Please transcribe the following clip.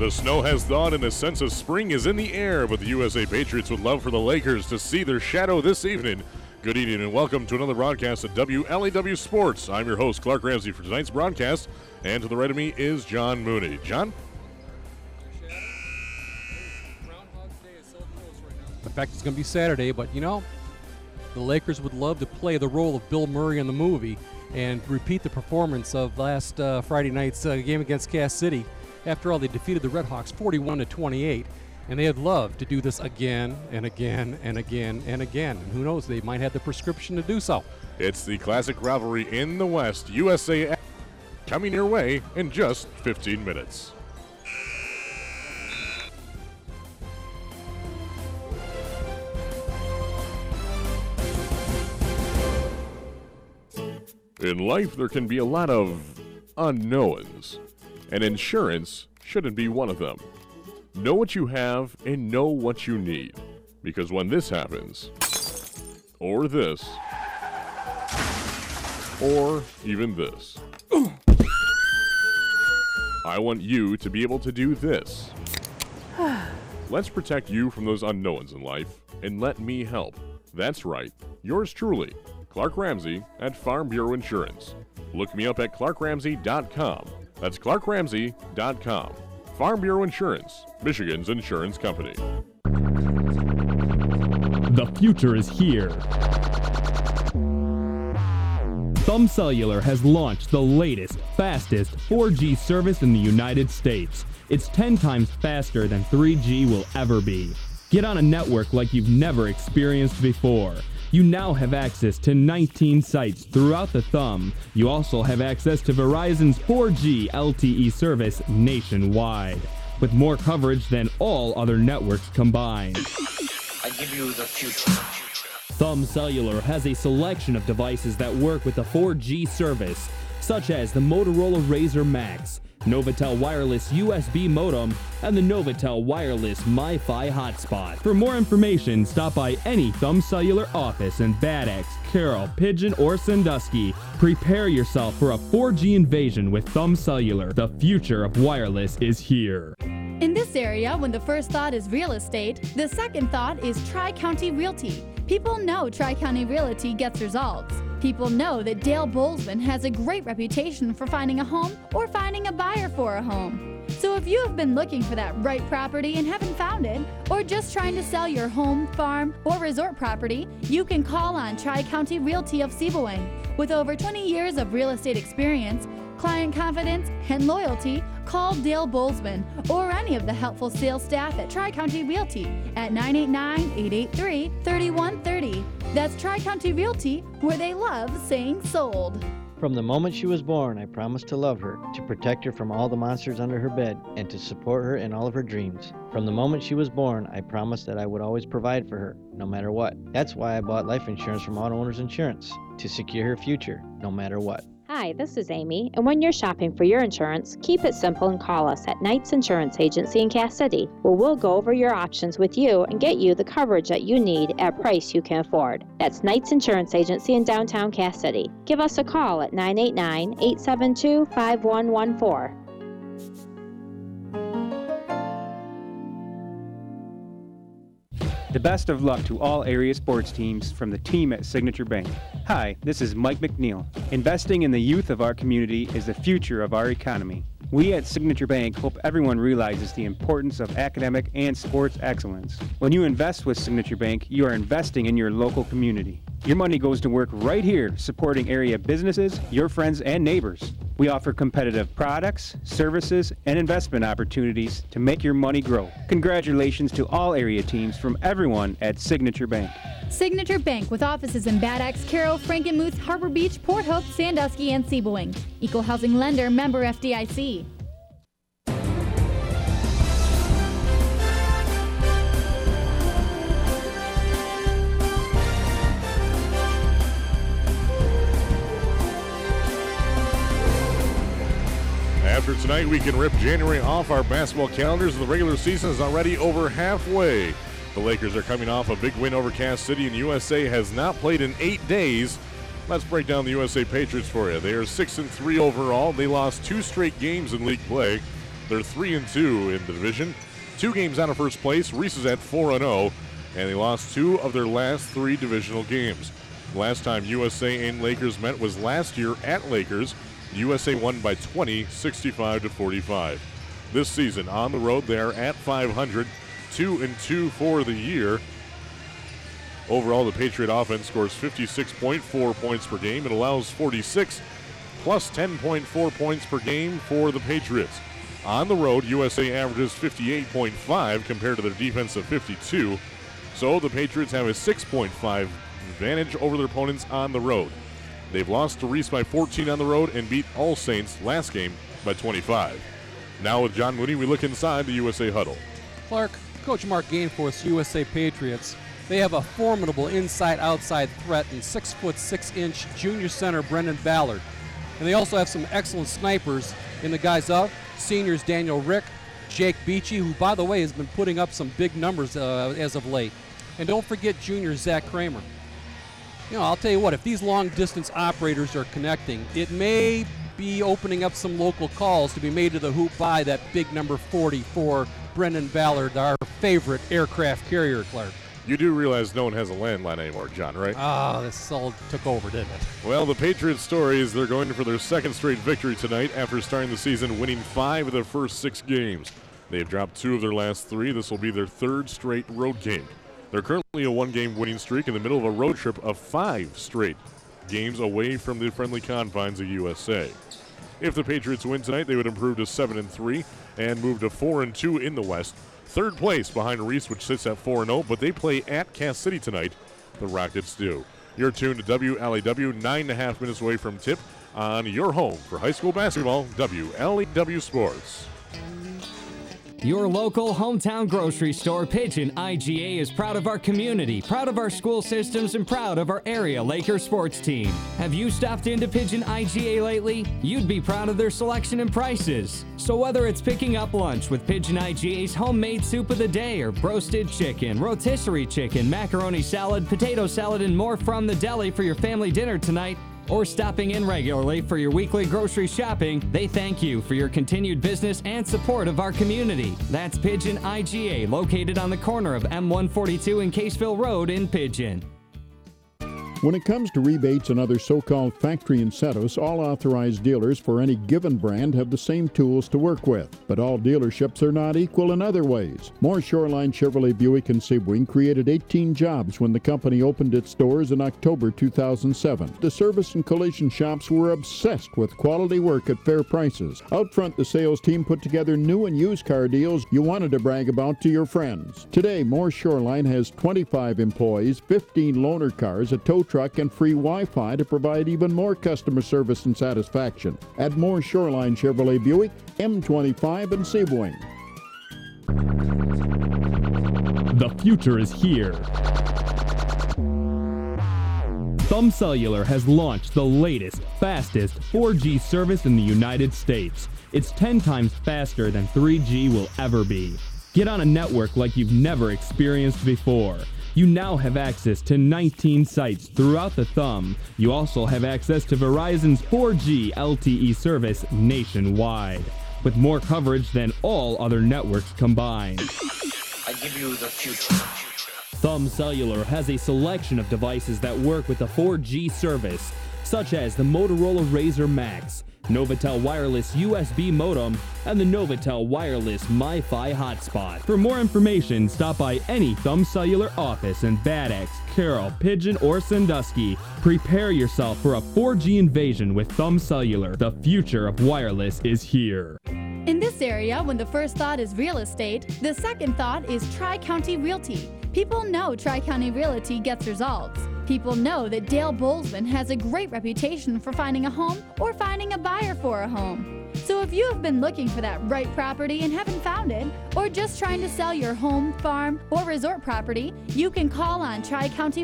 The snow has thawed and a sense of spring is in the air, but the USA Patriots would love for the Lakers to see their shadow this evening. Good evening and welcome to another broadcast of WLAW Sports. I'm your host, Clark Ramsey, for tonight's broadcast, and to the right of me is John Mooney. John? In fact, it's going to be Saturday, but you know, the Lakers would love to play the role of Bill Murray in the movie and repeat the performance of last Friday night's game against Cass City. After all, they defeated the Red Hawks 41-28, and they'd love to do this again and again and again and again. And who knows, they might have the prescription to do so. It's the classic rivalry in the West, USA coming your way in just 15 minutes. In life, there can be a lot of unknowns, and insurance shouldn't be one of them. Know what you have and know what you need, because when this happens, or this, or even this, I want you to be able to do this. Let's protect you from those unknowns in life, and let me help. That's right, yours truly, Clark Ramsey at Farm Bureau Insurance. Look me up at clarkramsey.com. That's clarkramsey.com. Farm Bureau Insurance, Michigan's insurance company. The future is here. Thumb Cellular has launched the latest, fastest 4G service in the United States. It's 10 times faster than 3G will ever be. Get on a network like you've never experienced before. You now have access to 19 sites throughout the Thumb. You also have access to Verizon's 4G LTE service nationwide, with more coverage than all other networks combined. I give you the future. Thumb Cellular has a selection of devices that work with the 4G service, such as the Motorola Razr Max, Novatel Wireless USB modem, and the Novatel Wireless MiFi hotspot. For more information, stop by any Thumb Cellular office in Bad Axe, Carroll, Pigeon, or Sandusky. Prepare yourself for a 4G invasion with Thumb Cellular. The future of wireless is here. In this area, when the first thought is real estate, the second thought is Tri-County Realty. People know Tri-County Realty gets results. People know that Dale Bolzman has a great reputation for finding a home or finding a buyer for a home. So if you have been looking for that right property and haven't found it, or just trying to sell your home, farm, or resort property, you can call on Tri-County Realty of Sebewaing. With over 20 years of real estate experience, client confidence, and loyalty, call Dale Bolzman or any of the helpful sales staff at Tri-County Realty at 989-883-3130. That's Tri-County Realty, where they love saying sold. From the moment she was born, I promised to love her, to protect her from all the monsters under her bed, and to support her in all of her dreams. From the moment she was born, I promised that I would always provide for her, no matter what. That's why I bought life insurance from Auto Owners Insurance, to secure her future, no matter what. Hi, this is Amy, and when you're shopping for your insurance, keep it simple and call us at Knight's Insurance Agency in Cass City, where we'll go over your options with you and get you the coverage that you need at a price you can afford. That's Knight's Insurance Agency in downtown Cass City. Give us a call at 989-872-5114. The best of luck to all area sports teams from the team at Signature Bank. Hi, this is Mike McNeil. Investing in the youth of our community is the future of our economy. We at Signature Bank hope everyone realizes the importance of academic and sports excellence. When you invest with Signature Bank, you are investing in your local community. Your money goes to work right here, supporting area businesses, your friends, and neighbors. We offer competitive products, services, and investment opportunities to make your money grow. Congratulations to all area teams from everyone at Signature Bank. Signature Bank, with offices in Bad Axe, Carroll, Frankenmuth, Harbor Beach, Port Hope, Sandusky, and Sebewaing. Equal housing lender, member FDIC. After tonight, we can rip January off our basketball calendars. The regular season is already over halfway. The Lakers are coming off a big win over Cass City, and USA has not played in 8 days. Let's break down the USA Patriots for you. They are 6-3 overall. They lost 2 straight games in league play. They're 3-2 in the division. 2 games out of first place. Reese is at 4-0, and they lost 2 of their last 3 divisional games. Last time USA and Lakers met was last year at Lakers. USA won by 20, 65-45. This season on the road, they are at 500, 2-2 for the year. Overall, the Patriot offense scores 56.4 points per game. It allows 46 plus 10.4 points per game for the Patriots. On the road, USA averages 58.5 compared to their defense of 52. So the Patriots have a 6.5 advantage over their opponents on the road. They've lost to Reese by 14 on the road and beat All Saints last game by 25. Now with John Mooney, we look inside the USA huddle. Clark, Coach Mark Gainforth's USA Patriots, they have a formidable inside-outside threat in 6'6" junior center Brendan Ballard. And they also have some excellent snipers in the guys up, seniors Daniel Rick, Jake Beachy, who, by the way, has been putting up some big numbers as of late. And don't forget junior Zach Kramer. You know, I'll tell you what, if these long-distance operators are connecting, it may be opening up some local calls to be made to the hoop by that big number 40 for Brendan Ballard, our favorite aircraft carrier, Clark. You do realize no one has a landline anymore, John, right? This all took over, didn't it? Well, the Patriots' story is they're going for their second straight victory tonight after starting the season winning 5 of their first 6 games. They've dropped 2 of their last 3. This will be their 3rd straight road game. They're currently a 1-game winning streak in the middle of a road trip of 5 straight games away from the friendly confines of USA. If the Patriots win tonight, they would improve to 7-3 and move to 4-2 in the West. 3rd place behind Reese, which sits at 4-0, but they play at Cass City tonight. The Rockets do. You're tuned to WLAW, 9.5 minutes away from tip on your home for high school basketball, WLAW Sports. Your local hometown grocery store, Pigeon IGA, is proud of our community, proud of our school systems, and proud of our area Laker sports team. Have you stopped into Pigeon IGA lately? You'd be proud of their selection and prices. So whether it's picking up lunch with Pigeon IGA's homemade soup of the day, or roasted chicken, rotisserie chicken, macaroni salad, potato salad, and more from the deli for your family dinner tonight, or stopping in regularly for your weekly grocery shopping, they thank you for your continued business and support of our community. That's Pigeon IGA, located on the corner of M142 and Caseville Road in Pigeon. When it comes to rebates and other so-called factory incentives, all authorized dealers for any given brand have the same tools to work with. But all dealerships are not equal in other ways. Moore Shoreline Chevrolet Buick in Sebring created 18 jobs when the company opened its doors in October 2007. The service and collision shops were obsessed with quality work at fair prices. Out front, the sales team put together new and used car deals you wanted to brag about to your friends. Today, Moore Shoreline has 25 employees, 15 loaner cars, a tow truck, and free Wi-Fi to provide even more customer service and satisfaction. At Moore Shoreline Chevrolet Buick, M25 in Sebring. The future is here. Thumb Cellular has launched the latest, fastest 4G service in the United States. It's 10 times faster than 3G will ever be. Get on a network like you've never experienced before. You now have access to 19 sites throughout the Thumb. You also have access to Verizon's 4G LTE service nationwide, with more coverage than all other networks combined. I give you the future. Thumb Cellular has a selection of devices that work with the 4G service, such as the Motorola Razr Max, Novatel Wireless USB modem, and the Novatel Wireless MiFi hotspot. For more information, stop by any Thumb Cellular office in Bad Axe, Carroll, Pigeon, or Sandusky. Prepare yourself for a 4G invasion with Thumb Cellular. The future of wireless is here. In this area, when the first thought is real estate, the second thought is Tri-County Realty. People know Tri-County Realty gets results. People know that Dale Bolzman has a great reputation for finding a home or finding a buyer for a home. So if you have been looking for that right property and haven't found it, or just trying to sell your home, farm, or resort property, you can call on Tri-County